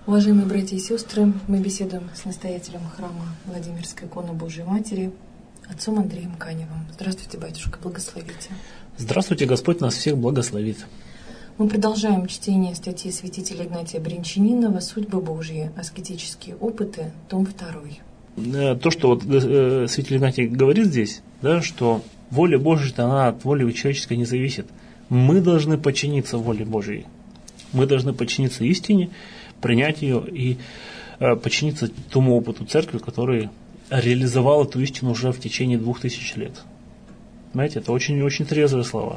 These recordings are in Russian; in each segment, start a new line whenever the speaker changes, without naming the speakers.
Уважаемые братья и сестры, мы беседуем с настоятелем храма Владимирской иконы Божией Матери, отцом Андреем Каневым. Здравствуйте, батюшка, благословите.
Здравствуйте, Господь нас всех благословит.
Мы продолжаем чтение статьи святителя Игнатия Брянчанинова «Судьбы Божьи. Аскетические опыты», том 2.
То, что святитель Игнатий говорит здесь, да, что воля Божья, она от воли человеческой не зависит. Мы должны подчиниться воле Божьей. Мы должны подчиниться истине, принять ее и подчиниться тому опыту церкви, который реализовал эту истину уже в течение 2000 лет. Знаете, это очень-очень трезвые слова.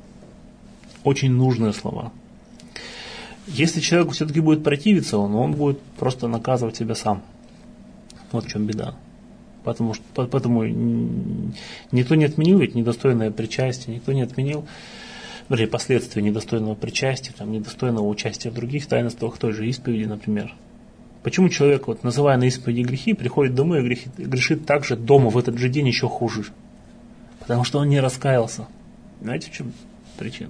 Очень нужные слова. Если человек все-таки будет противиться, он будет просто наказывать себя сам. Вот в чем беда. Поэтому никто не отменил ведь недостойное причастие, никто не отменил последствия недостойного причастия, недостойного участия в других таинствах, той же исповеди, например. Почему человек, называя на исповеди грехи, приходит домой и грешит также дома в этот же день еще хуже? Потому что он не раскаялся. Знаете, в чем причина?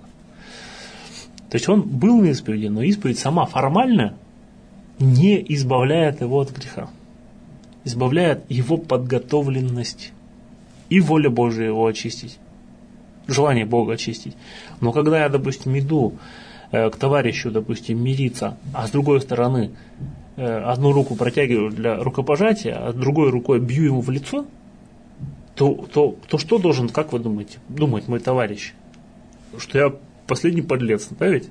То есть он был на исповеди, но исповедь сама формально не избавляет его от греха. Избавляет его подготовленность и воля Божия его очистить. Желание Бога очистить. Но когда я, допустим, иду к товарищу, допустим, мириться, а с другой стороны одну руку протягиваю для рукопожатия, а другой рукой бью ему в лицо, то что должен, как вы думаете, думать мой товарищ? Что я последний подлец, да ведь?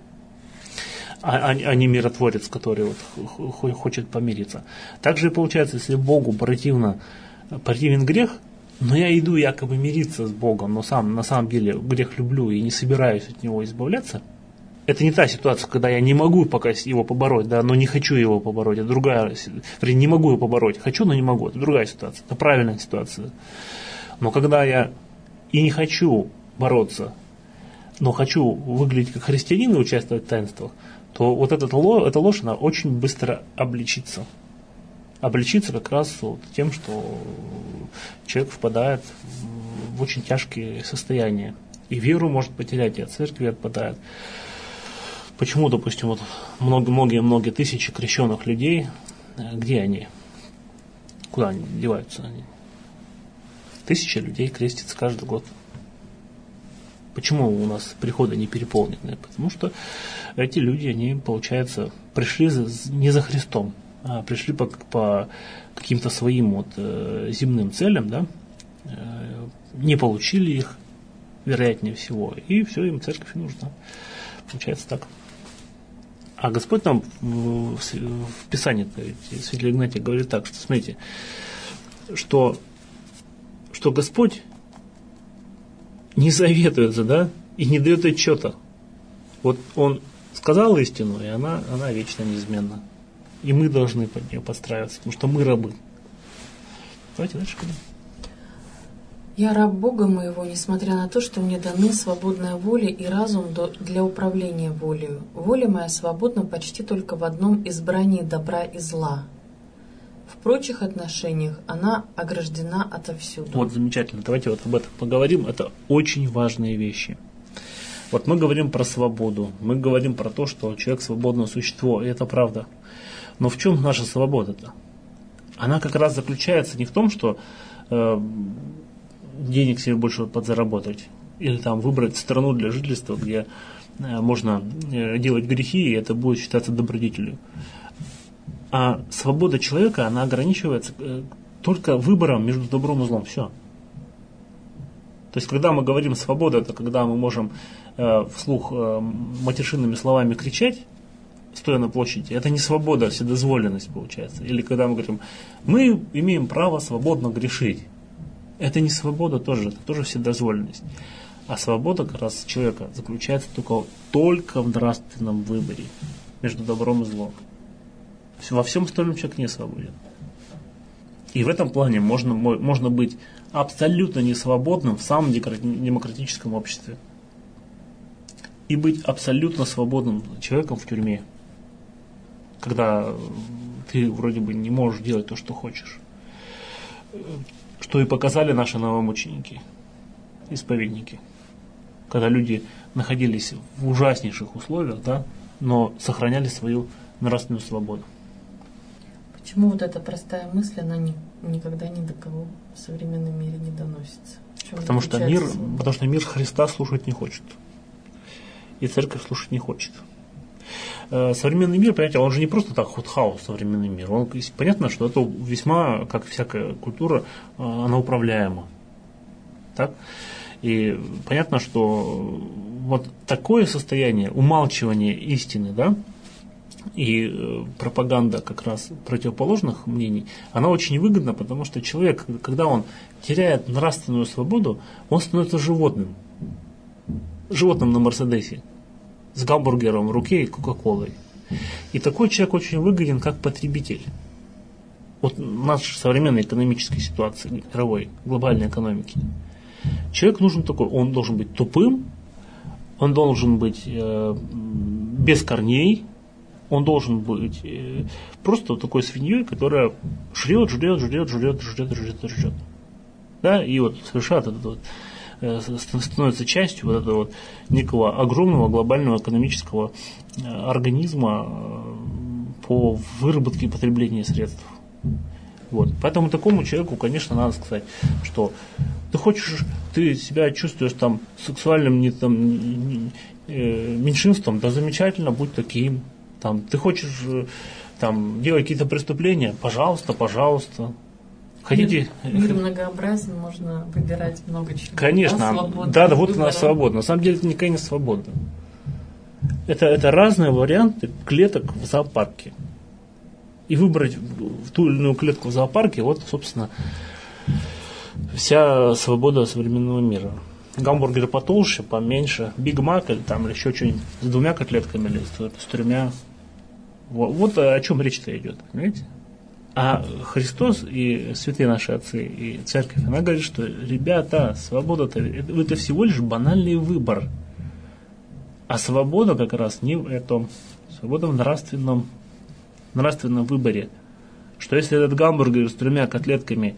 А не миротворец, который хочет помириться. Так же и получается, если Богу противен грех, но я иду якобы мириться с Богом, но на самом деле грех люблю и не собираюсь от него избавляться. Это не та ситуация, когда я не могу пока его побороть, да, но не хочу его побороть. Это другая, не могу его побороть. Хочу, но не могу. Это другая ситуация. Это правильная ситуация. Но когда я и не хочу бороться, но хочу выглядеть как христианин и участвовать в таинствах, то вот эта ложь, она очень быстро обличится. Обличится как раз тем, что человек впадает в очень тяжкие состояния. И веру может потерять, и от церкви отпадает. Почему, допустим, многие тысячи крещенных людей, где они? Куда они деваются? Тысячи людей крестится каждый год. Почему у нас приходы не переполнены? Потому что эти люди, они, получается, пришли не за Христом, а пришли по каким-то своим земным целям, да? Не получили их, вероятнее всего, и все, им церковь не нужна. Получается так. А Господь нам в Писании, святитель Игнатий говорит так, что, смотрите, что Господь не советуется, да, и не дает отчета. Вот Он сказал истину, и она вечно неизменна. И мы должны под нее подстраиваться, потому что мы рабы. Давайте дальше пойдем.
«Я раб Бога моего, несмотря на то, что мне даны свободная воля и разум для управления волею. Воля моя свободна почти только в одном избрании добра и зла. В прочих отношениях она ограждена отовсюду».
Вот замечательно. Давайте об этом поговорим. Это очень важные вещи. Вот мы говорим про свободу. Мы говорим про то, что человек свободное существо. И это правда. Но в чем наша свобода-то? Она как раз заключается не в том, что денег себе больше подзаработать. Или выбрать страну для жительства, где можно делать грехи, и это будет считаться добродетелью. А свобода человека, она ограничивается только выбором между добром и злом. Все. То есть, когда мы говорим свобода, это когда мы можем вслух матершинными словами кричать, стоя на площади. Это не свобода, а вседозволенность получается. Или когда мы говорим, мы имеем право свободно грешить. Это не свобода тоже, это тоже вседозволенность. А свобода как раз человека заключается только в нравственном выборе между добром и злом. Во всем остальном человек не свободен. И в этом плане можно быть абсолютно несвободным в самом демократическом обществе. И быть абсолютно свободным человеком в тюрьме. Когда ты вроде бы не можешь делать то, что хочешь. Что и показали наши новомученики, исповедники. Когда люди находились в ужаснейших условиях, да, но сохраняли свою нравственную свободу.
Почему вот эта простая мысль, она никогда ни до кого в современном мире не доносится?
Потому что мир Христа слушать не хочет. И церковь слушать не хочет. Современный мир, понимаете, он же не просто так вот хаос, современный мир. Понятно, что это весьма, как всякая культура, она управляема. Так? И понятно, что вот такое состояние умалчивания истины, да, и пропаганда как раз противоположных мнений, она очень выгодна, потому что человек, когда он теряет нравственную свободу, он становится животным. Животным на Мерседесе, с гамбургером в руке и кока-колой. И такой человек очень выгоден как потребитель. Вот в нашей современной экономической ситуации, мировой, глобальной экономики. Человек нужен такой, он должен быть тупым, он должен быть без корней, он должен быть просто такой свиньей, которая жрет. Да, и вот совершает это вот, становится частью вот этого вот некого огромного глобального экономического организма по выработке и потреблению средств. Вот. Поэтому такому человеку, конечно, надо сказать, что ты себя чувствуешь там сексуальным меньшинством, да замечательно, будь таким. Там, ты хочешь там, делать какие-то преступления, пожалуйста. Хотите?
Мир многообразен, можно выбирать много чего.
Конечно, да, вот она свободна. На самом деле это никакая не свобода. Это разные варианты клеток в зоопарке. И выбрать ту или иную клетку в зоопарке, вот, собственно, вся свобода современного мира. Гамбургер потолще, поменьше, Биг Мак или там еще что-нибудь с 2 котлетками или с 3. Вот о чем речь-то идет, понимаете? А Христос и святые наши отцы и церковь, она говорит, что, ребята, свобода-то, это всего лишь банальный выбор. А свобода как раз не в этом. Свобода в нравственном выборе. Что если этот гамбургер с 3 котлетками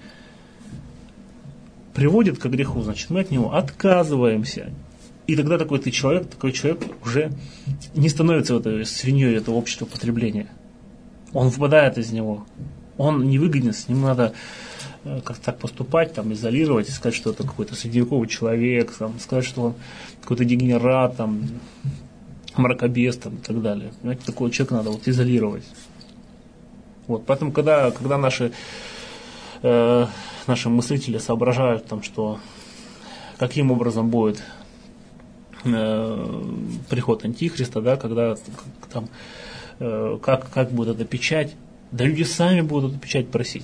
приводит к греху, значит мы от него отказываемся. И тогда такой человек уже не становится этой свиньей этого общества потребления. Он выпадает из него. Он невыгоден, с ним надо как-то так поступать, там, изолировать, сказать, что это какой-то средневековый человек, там, сказать, что он какой-то дегенерат, там, мракобес там, и так далее. Понимаете, такого человека надо вот изолировать. Вот, поэтому, когда наши мыслители соображают, там, что каким образом будет приход Антихриста, да, когда там, как будет эта печать, да люди сами будут эту печать просить.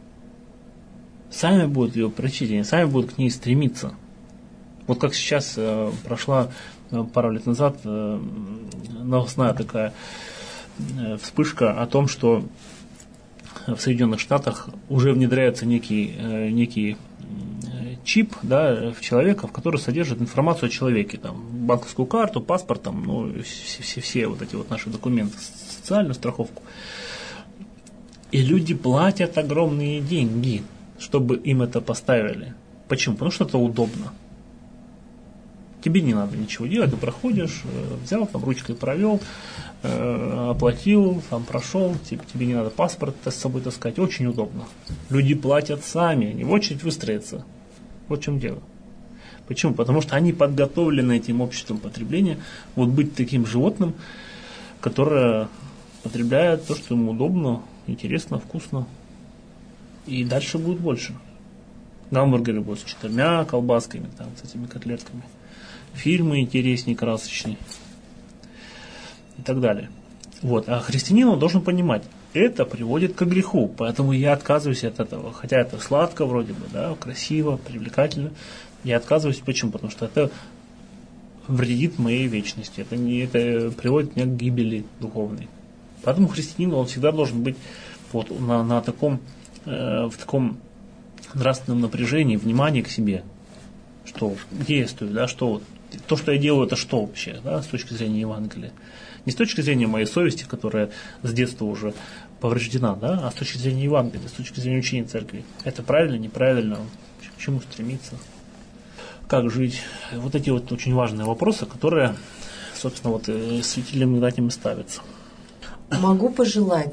Сами будут ее просить, они сами будут к ней стремиться. Вот как сейчас прошла пару лет назад новостная такая вспышка о том, что в Соединенных Штатах уже внедряется некий чип, да, в человека, в который содержит информацию о человеке, там, банковскую карту, паспорт, там, ну, все вот эти вот наши документы, социальную страховку. И люди платят огромные деньги, чтобы им это поставили. Почему? Потому что это удобно. Тебе не надо ничего делать, ты проходишь, взял, там, ручкой провел, оплатил, там, прошел, тебе не надо паспорт с собой таскать, очень удобно. Люди платят сами, они в очередь выстроятся. Вот в чем дело. Почему? Потому что они подготовлены этим обществом потребления вот быть таким животным, которое потребляет то, что ему удобно, интересно, вкусно. И дальше будет больше. Гамбургеры будут с 4 колбасками, там, с этими котлетками. Фильмы интереснее, красочнее. И так далее. Вот. А христианин, он должен понимать, это приводит к греху, поэтому я отказываюсь от этого. Хотя это сладко вроде бы, да, красиво, привлекательно. Я отказываюсь. Почему? Потому что это вредит моей вечности. Это приводит меня к гибели духовной. Поэтому христианин, он всегда должен быть вот в таком нравственном напряжении, внимании к себе. Что действую, да, что вот, то, что я делаю, это что вообще, да, с точки зрения Евангелия. Не с точки зрения моей совести, которая с детства уже повреждена, да, а с точки зрения Евангелия, с точки зрения учения церкви. Это правильно, неправильно, к чему стремиться, как жить. Вот эти вот очень важные вопросы, которые, собственно, вот святителям Игнатием ставятся.
Могу пожелать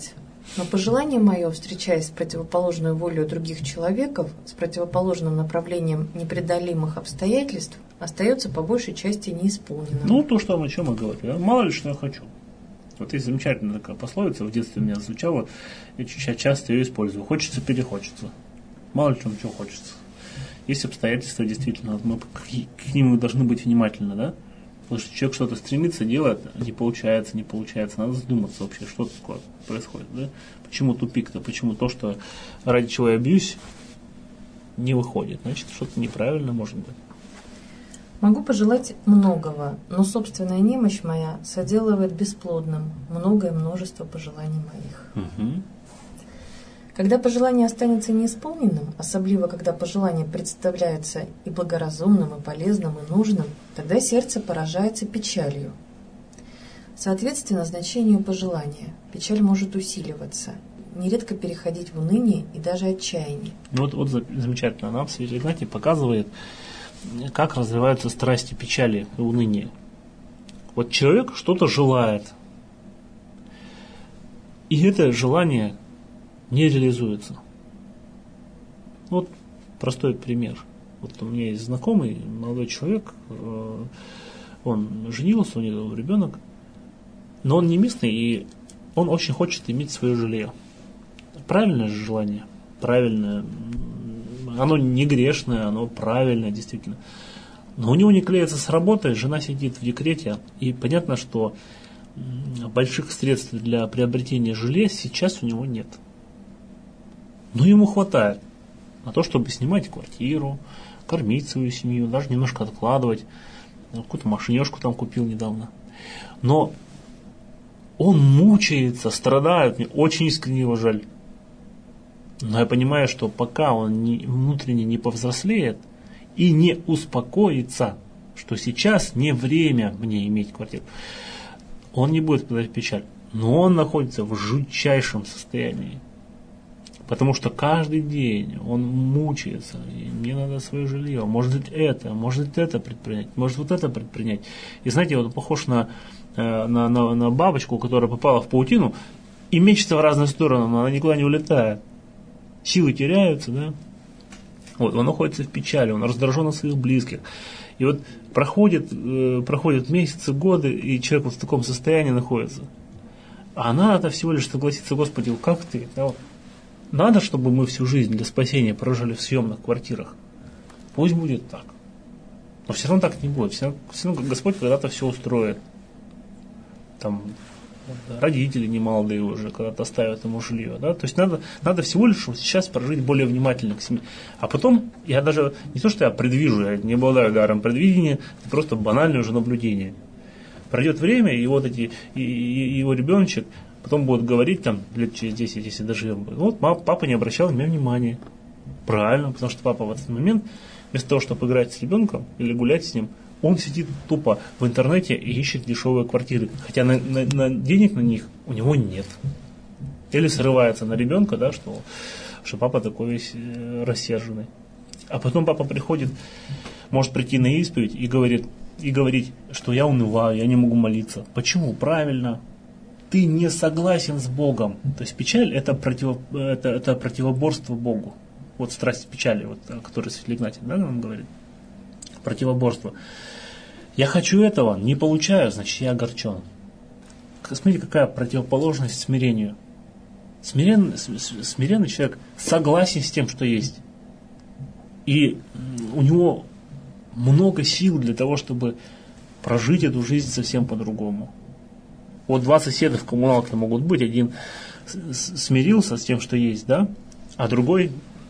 Но пожелание мое, встречаясь с противоположной волей других человеков, с противоположным направлением непреодолимых обстоятельств, остается по большей части неисполненным.
Ну, то, что, о чем я говорю. Да? Мало ли, что я хочу. Вот есть замечательная такая пословица, в детстве у меня звучала, я часто ее использую. Хочется, перехочется. Мало ли, чего хочется. Есть обстоятельства, действительно, мы к ним должны быть внимательны, да? Потому что человек что-то стремится делать, не получается. Надо задуматься вообще, что такое происходит, да? Почему тупик-то, почему то, что ради чего я бьюсь, не выходит. Значит, что-то неправильно может быть.
Могу пожелать многого, но собственная немощь моя соделывает бесплодным многое множество пожеланий моих.
Угу.
Когда пожелание останется неисполненным, особливо когда пожелание представляется и благоразумным, и полезным, и нужным, тогда сердце поражается печалью. Соответственно, значению пожелания печаль может усиливаться, нередко переходить в уныние и даже отчаяние.
Вот замечательно. Нам Святой Игнатий показывает, как развиваются страсти печали и уныния. Вот человек что-то желает, и это желание не реализуется. Вот простой пример. Вот у меня есть знакомый молодой человек, он женился, у него ребенок, но он не местный, и он очень хочет иметь свое жилье. Правильное же желание, правильное, оно не грешное, оно правильное, действительно. Но у него не клеится с работы, жена сидит в декрете, и понятно, что больших средств для приобретения жилья сейчас у него нет. Но ему хватает на то, чтобы снимать квартиру, кормить свою семью, даже немножко откладывать. Какую-то машинешку там купил недавно. Но он мучается, страдает, мне очень искренне его жаль. Но я понимаю, что пока он внутренне не повзрослеет и не успокоится, что сейчас не время мне иметь квартиру, он не будет впадать в печаль. Но он находится в жутчайшем состоянии. Потому что каждый день он мучается, и мне надо свое жилье, может это предпринять, может вот это предпринять. И знаете, вот похож на бабочку, которая попала в паутину и мечется в разные стороны, но она никуда не улетает. Силы теряются, да? Вот, он находится в печали, он раздражен от своих близких. И вот проходят месяцы, годы, и человек вот в таком состоянии находится. А надо всего лишь согласиться: Господи, как ты? Да, вот. Надо, чтобы мы всю жизнь для спасения прожили в съемных квартирах. Пусть будет так. Но все равно так не будет. Все равно Господь когда-то все устроит. Там родители немолодые уже когда-то оставят ему жилье. Да? То есть надо всего лишь сейчас прожить более внимательно к семье. А потом, я даже, не то что я предвижу, я не обладаю даром предвидения, это просто банальное уже наблюдение. Пройдет время, и вот его ребеночек потом будут говорить, там, лет через 10, если доживем, вот папа не обращал на меня внимания. Правильно, потому что папа в этот момент, вместо того, чтобы играть с ребенком или гулять с ним, он сидит тупо в интернете и ищет дешевые квартиры. Хотя денег на них у него нет. Или срывается на ребенка, да, что папа такой весь рассерженный. А потом папа приходит, может прийти на исповедь и говорить, что я унываю, я не могу молиться. Почему? Правильно. Ты не согласен с Богом. То есть печаль это противоборство Богу. Вот страсть печали, вот, о которой Святой Игнатий, да, нам говорит. Противоборство. Я хочу этого, не получаю, значит я огорчен. Смотрите, какая противоположность смирению. Смиренный человек согласен с тем, что есть. И у него много сил для того, чтобы прожить эту жизнь совсем по-другому. Вот два соседа в коммуналке могут быть. Один смирился с тем, что есть, да, а другой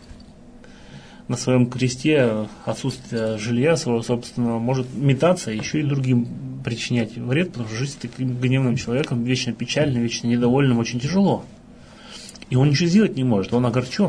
на своем кресте отсутствие жилья своего собственного может метаться, еще и другим причинять вред, потому что жить с таким гневным человеком, вечно печальным, вечно недовольным, очень тяжело. И он ничего сделать не может, он огорчен.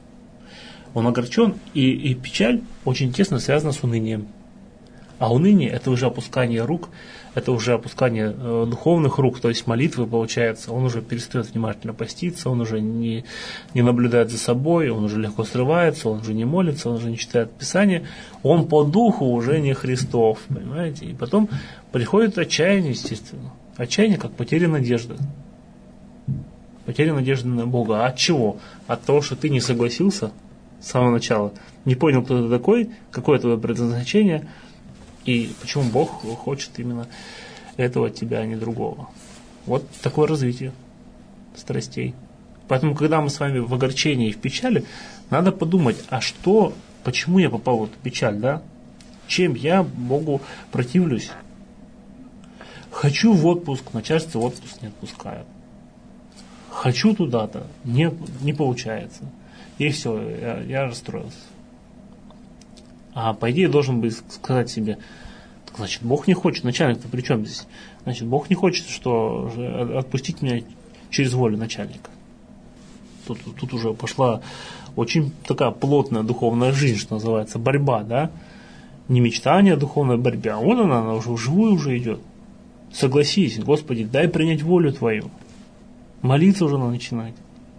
Он огорчен, и печаль очень тесно связана с унынием. А уныние – это уже опускание рук, это уже опускание духовных рук, то есть молитвы, получается. Он уже перестает внимательно поститься, он уже не наблюдает за собой, он уже легко срывается, он уже не молится, он уже не читает Писание. Он по духу уже не Христов, понимаете? И потом приходит отчаяние, естественно. Отчаяние, как потеря надежды. Потеря надежды на Бога. От чего? От того, что ты не согласился с самого начала, не понял, кто ты такой, какое твое предназначение, и почему Бог хочет именно этого от тебя, а не другого. Вот такое развитие страстей. Поэтому, когда мы с вами в огорчении и в печали, надо подумать, а что, почему я попал в эту печаль, да? Чем я Богу противлюсь? Хочу в отпуск, начальство в отпуск не отпускает. Хочу туда-то, не получается. И все, я расстроился. А по идее должен быть сказать себе, так, значит, Бог не хочет, начальник-то при чем здесь? Значит, Бог не хочет, что отпустить меня через волю начальника. Тут уже пошла очень такая плотная духовная жизнь, что называется, борьба, да? Не мечтание, а духовная борьба. А вот она уже вживую уже идет. Согласись, Господи, дай принять волю Твою. Молиться уже надо начинать.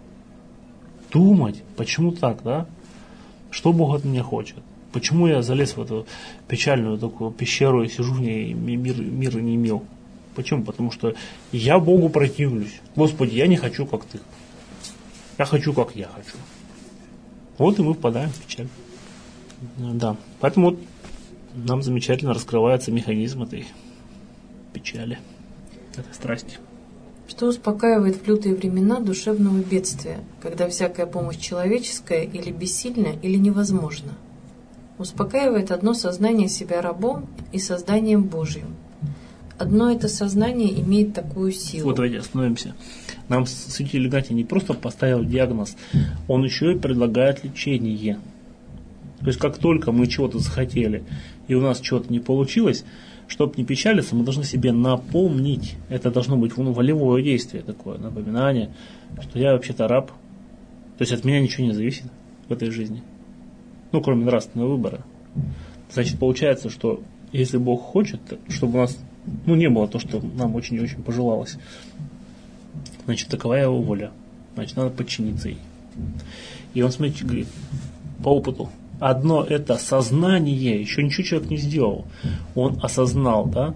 Думать, почему так, да? Что Бог от меня хочет? Почему я залез в эту печальную такую пещеру и сижу в ней, мира не имел? Почему? Потому что я Богу противлюсь. Господи, я не хочу, как Ты. Я хочу, как я хочу. Вот и мы впадаем в печаль. Да. Поэтому вот нам замечательно раскрывается механизм этой печали, этой страсти.
Что успокаивает в лютые времена душевного бедствия, когда всякая помощь человеческая или бессильна, или невозможна? Успокаивает одно сознание себя рабом и созданием Божьим. Одно это сознание имеет такую силу.
Вот давайте остановимся. Нам святитель Игнатий не просто поставил диагноз, он еще и предлагает лечение. То есть как только мы чего-то захотели, и у нас чего-то не получилось, чтобы не печалиться, мы должны себе напомнить. Это должно быть волевое действие такое, напоминание, что я вообще-то раб. То есть от меня ничего не зависит в этой жизни. Ну, кроме нравственного выбора. Значит, получается, что если Бог хочет, чтобы у нас не было то, что нам очень и очень пожелалось, значит, такова его воля. Значит, надо подчиниться ей. И он, смотрите, говорит, по опыту, одно это сознание, еще ничего человек не сделал. Он осознал, да,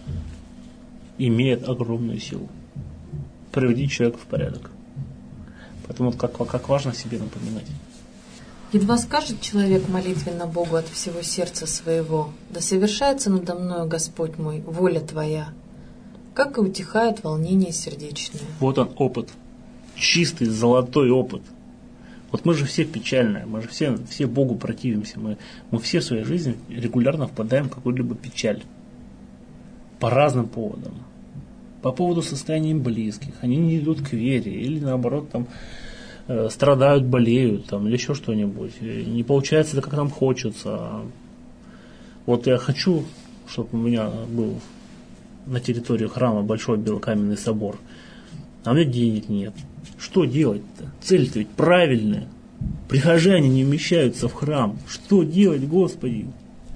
имеет огромную силу приводить человека в порядок. Поэтому вот как важно себе напоминать.
Едва скажет человек молитвенно Богу от всего сердца своего: «Да совершается надо мною, Господь мой, воля Твоя», как и утихает волнение сердечное.
Вот он опыт. Чистый, золотой опыт. Вот мы же все печальные, мы же все Богу противимся. Мы все в своей жизни регулярно впадаем в какую-либо печаль. По разным поводам. По поводу состояния близких. Они не идут к вере. Или наоборот там страдают, болеют, там, или еще что-нибудь. Не получается так, как нам хочется. Вот я хочу, чтобы у меня был на территории храма большой белокаменный собор, а у меня денег нет. Что делать-то? Цель-то ведь правильная. Прихожане не вмещаются в храм. Что делать, Господи?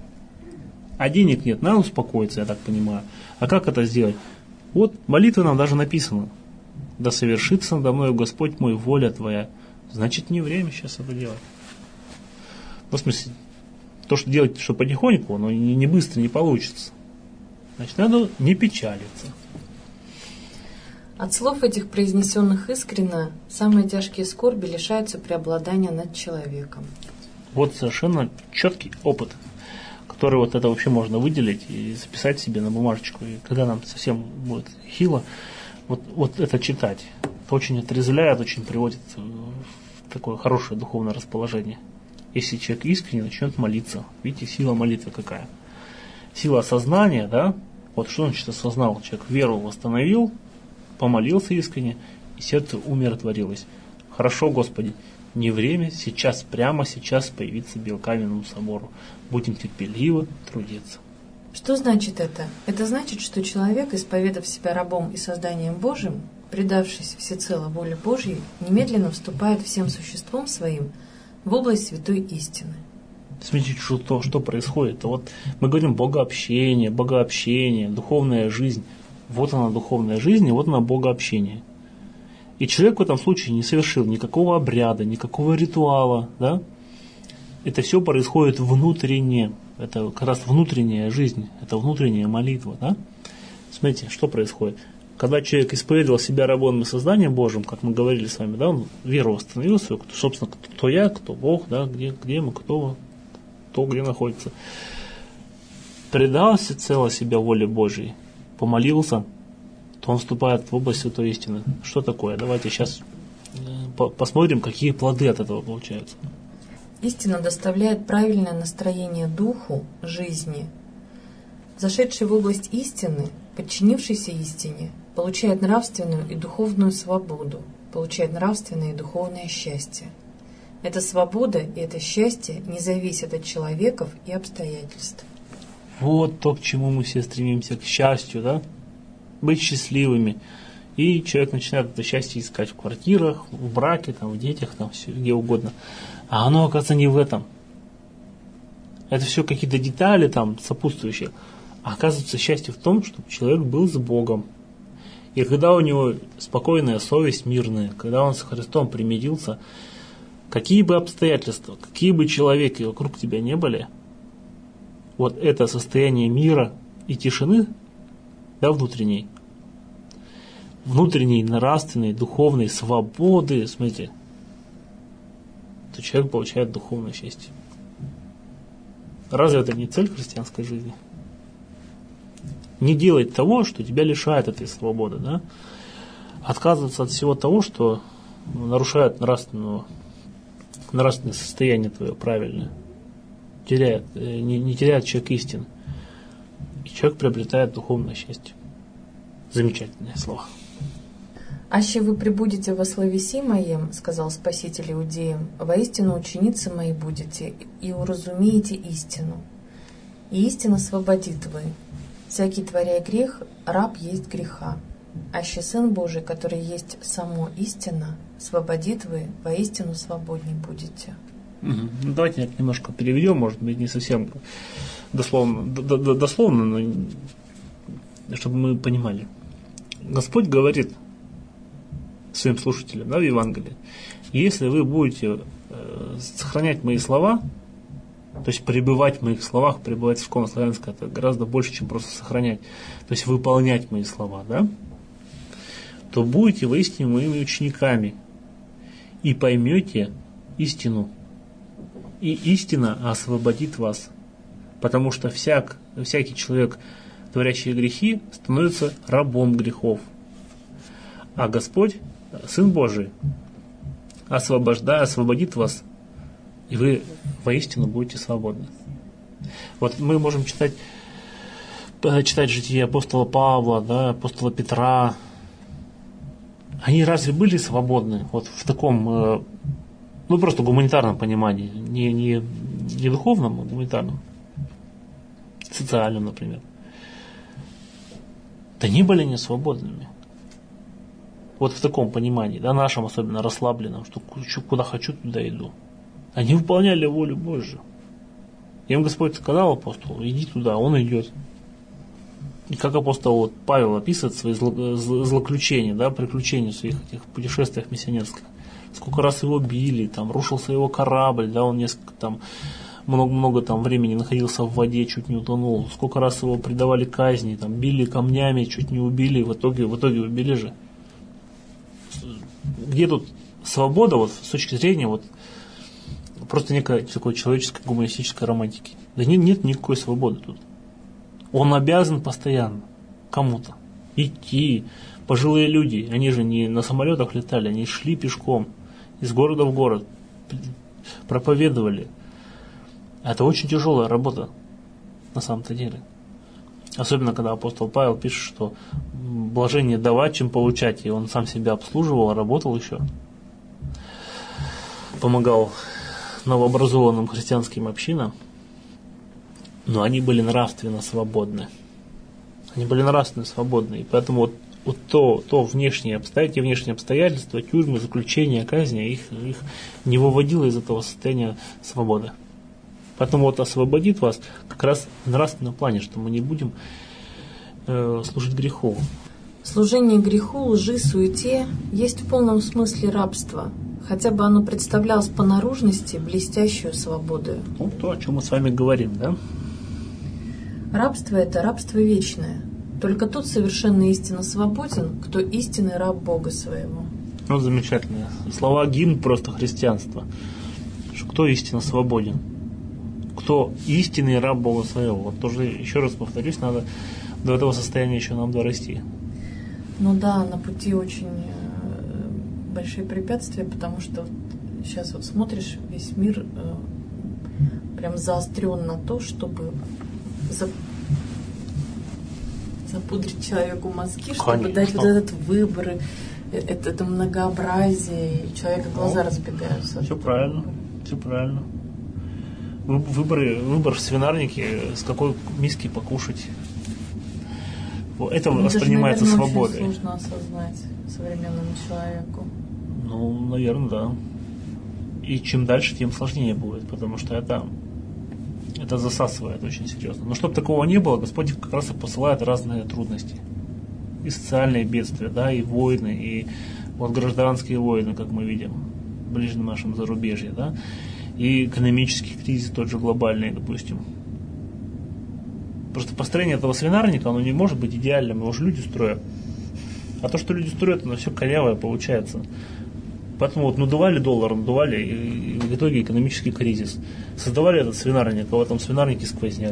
А денег нет, надо успокоиться, я так понимаю. А как это сделать? Вот молитва нам даже написана. Да совершится надо мною, Господь мой, воля Твоя. Значит, не время сейчас это делать. Ну, в смысле, то, что делать, что потихоньку, оно не быстро не получится. Значит, надо не печалиться.
От слов этих, произнесенных искренно, самые тяжкие скорби лишаются преобладания над человеком.
Вот совершенно четкий опыт, который вот это вообще можно выделить и записать себе на бумажечку. И когда нам совсем будет хило, вот это читать. Это очень отрезвляет, очень приводит в такое хорошее духовное расположение. Если человек искренне начнет молиться. Видите, сила молитвы какая. Сила осознания, да? Вот что значит осознал? Человек веру восстановил, помолился искренне, и сердце умиротворилось. Хорошо, Господи, не время сейчас, прямо сейчас появиться белокаменному собору. Будем терпеливо трудиться.
Что значит это? Это значит, что человек, исповедав себя рабом и созданием Божьим, предавшись всецело воле Божьей, немедленно вступает всем существом своим в область святой истины.
Смотрите, что происходит. Вот мы говорим богообщение, духовная жизнь. Вот она духовная жизнь, и вот она богообщение. И человек в этом случае не совершил никакого обряда, никакого ритуала, да? Это все происходит внутренне. Это как раз внутренняя жизнь, это внутренняя молитва, да? Смотрите, что происходит. когда человек исповедовал себя рабом и созданием Божьим, как мы говорили с вами, да, он веру восстановил свою, собственно, кто я, кто Бог, да, где мы, кто где находится. Предал всецело себя воле Божьей, помолился, то он вступает в область святой истины. Что такое? Давайте сейчас посмотрим, какие плоды от этого получаются.
Истина доставляет правильное настроение духу, жизни. Зашедший в область истины, подчинившийся истине, получает нравственную и духовную свободу, получает нравственное и духовное счастье. Эта свобода и это счастье не зависят от человеков и обстоятельств.
Вот то, к чему мы все стремимся, к счастью, да? Быть счастливыми. И человек начинает это счастье искать в квартирах, в браке, там, в детях, там, все, где угодно. А оно, оказывается, не в этом. Это все какие-то детали там сопутствующие. А оказывается, счастье в том, чтобы человек был с Богом. И когда у него спокойная совесть мирная, когда он с Христом примирился, какие бы обстоятельства, какие бы человеки вокруг тебя не были, вот это состояние мира и тишины, да, внутренней, нравственной, духовной свободы, смотрите, то человек получает духовное счастье. Разве это не цель христианской жизни? Не делать того, что тебя лишает этой свободы, да? Отказываться от всего того, что нарушает нравственное состояние твое правильное. Не теряет человек истины. И человек приобретает духовное счастье. Замечательное слово.
«Аще вы пребудете во словеси моем, — сказал Спаситель иудеям, — воистину ученицы мои будете, и уразумеете истину. И истина освободит вы. Всякий, творяя грех, раб есть греха. Аще Сын Божий, который есть само истина, освободит вы, воистину свободней будете».
Ну, давайте немножко переведем, может быть, не совсем дословно, но чтобы мы понимали. Господь говорит своим слушателям, да, в Евангелии: если вы будете сохранять мои слова, то есть пребывать в моих словах, пребывать в церковно-славянском, это гораздо больше, чем просто сохранять, то есть выполнять мои слова, да, то будете воистину моими учениками и поймете истину. И истина освободит вас, потому что всякий человек, творящий грехи, становится рабом грехов. А Господь, Сын Божий, освободит вас, и вы воистину будете свободны. Вот мы можем читать жития апостола Павла, да, апостола Петра. Они разве были свободны? Вот в таком, просто гуманитарном понимании, не духовном, а гуманитарном, социальном, например. Да не были они свободными. Вот в таком понимании, да, нашем особенно расслабленном, что куда хочу, туда иду. Они выполняли волю Божью. Им Господь сказал апостолу: иди туда, он идет. И как апостол Павел описывает свои злоключения, да, приключения в своих этих путешествиях миссионерских. Сколько раз его били, там рушился его корабль, да, он много там времени находился в воде, чуть не утонул. Сколько раз его предавали казни, там били камнями, чуть не убили, в итоге убили же. Где тут свобода, вот с точки зрения вот просто некой такой человеческой гуманистической романтики? Да нет никакой свободы тут. Он обязан постоянно кому-то идти. Пожилые люди, они же не на самолетах летали, они шли пешком из города в город, проповедовали. Это очень тяжелая работа на самом-то деле. Особенно, когда апостол Павел пишет, что блажение давать, чем получать. И он сам себя обслуживал, работал еще. Помогал новообразованным христианским общинам. Но они были нравственно свободны. И поэтому те внешние обстоятельства, тюрьмы, заключения, казни, их не выводило из этого состояния свободы. Поэтому освободит вас как раз в нравственном плане, что мы не будем служить греху.
Служение греху, лжи, суете есть в полном смысле рабство, хотя бы оно представлялось по наружности блестящую свободу.
То, о чем мы с вами говорим, да?
Рабство – это рабство вечное. Только тот совершенно истинно свободен, кто истинный раб Бога своего.
Ну, замечательно. Слова гимн просто христианства. Кто истинно свободен? Кто истинный раб Бога своего? Вот тоже, еще раз повторюсь, надо до этого состояния еще нам дорасти.
Ну да, на пути очень большие препятствия, потому что сейчас вот смотришь, весь мир прям заострен на то, чтобы запудрить человеку мозги, чтобы
Конечно.
дать вот этот выбор, это многообразие, и у человека глаза разбегаются.
Все правильно, все правильно. Выбор в свинарнике, с какой миски покушать. Это воспринимается
даже, наверное,
свободой.
Очень сложно осознать современному человеку.
Ну, наверное, да. И чем дальше, тем сложнее будет, потому что это засасывает очень серьезно. Но чтобы такого не было, Господь как раз и посылает разные трудности. И социальные бедствия, да, и войны, и вот гражданские войны, как мы видим в ближнем нашем зарубежье, да, и экономический кризис тот же глобальный, допустим. Просто построение этого свинарника, оно не может быть идеальным, его же люди строят. А то, что люди строят, оно все корявое получается. Поэтому вот надували доллар, надували, и в итоге экономический кризис. Создавали этот свинарник, а в этом свинарнике сквозняк.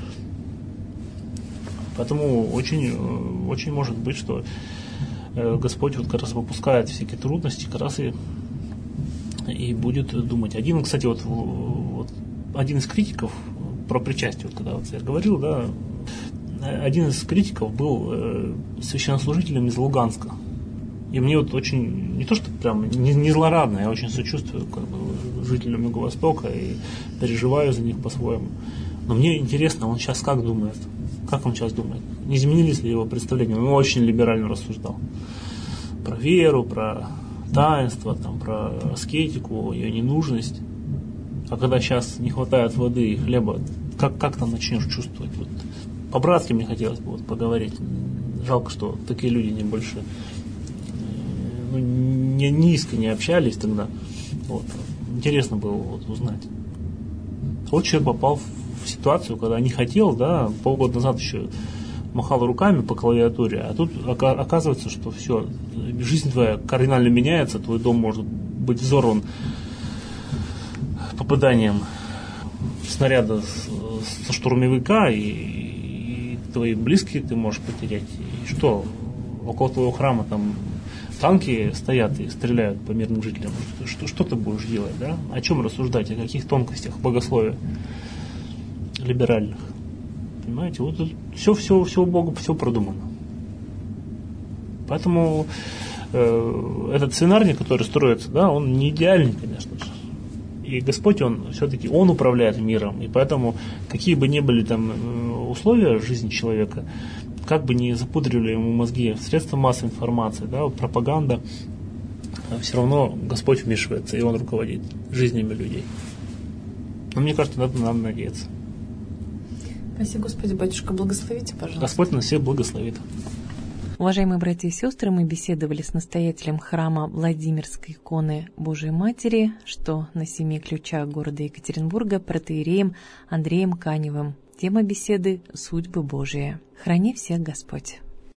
Поэтому очень, очень может быть, что Господь вот как раз выпускает всякие трудности, как раз и будет думать. Кстати, вот один из критиков про причастие, вот когда вот я говорил, да, один из критиков был священнослужителем из Луганска. И мне вот очень, не то что прям не злорадно, я очень сочувствую как бы жителям Юго-Востока и переживаю за них по-своему. Но мне интересно, он сейчас как думает? Как он сейчас думает? Не изменились ли его представления? Он очень либерально рассуждал. Про веру, про таинство, там, про аскетику, ее ненужность. А когда сейчас не хватает воды и хлеба, как там начнешь чувствовать? Вот, по-братски мне хотелось бы вот поговорить. Жалко, что такие люди не больше не низко не общались тогда. Вот. Интересно было вот узнать. Вот человек попал в ситуацию, когда не хотел, да, полгода назад еще махал руками по клавиатуре, а тут оказывается, что все, жизнь твоя кардинально меняется, твой дом может быть взорван попаданием снаряда со штурмовика, и твои близкие ты можешь потерять. И что, около твоего храма там танки стоят и стреляют по мирным жителям. Что ты будешь делать, да? О чем рассуждать, о каких тонкостях богословия либеральных? Понимаете, вот тут все у Бога, все продумано. Поэтому этот свинарник, который строится, да, он не идеальный, конечно же. И Господь, Он все-таки, Он управляет миром. И поэтому, какие бы ни были там условия жизни человека, как бы ни запудрили ему мозги средства массовой информации, да, пропаганда, все равно Господь вмешивается, и Он руководит жизнями людей. Но мне кажется, надо надеяться.
Спасибо, Господи, батюшка, благословите, пожалуйста.
Господь нас всех благословит.
Уважаемые братья и сестры, мы беседовали с настоятелем храма Владимирской иконы Божией Матери, что на 7 ключах города Екатеринбурга, протоиереем Андреем Каневым. Тема беседы «Судьбы Божии». Храни всех Господь.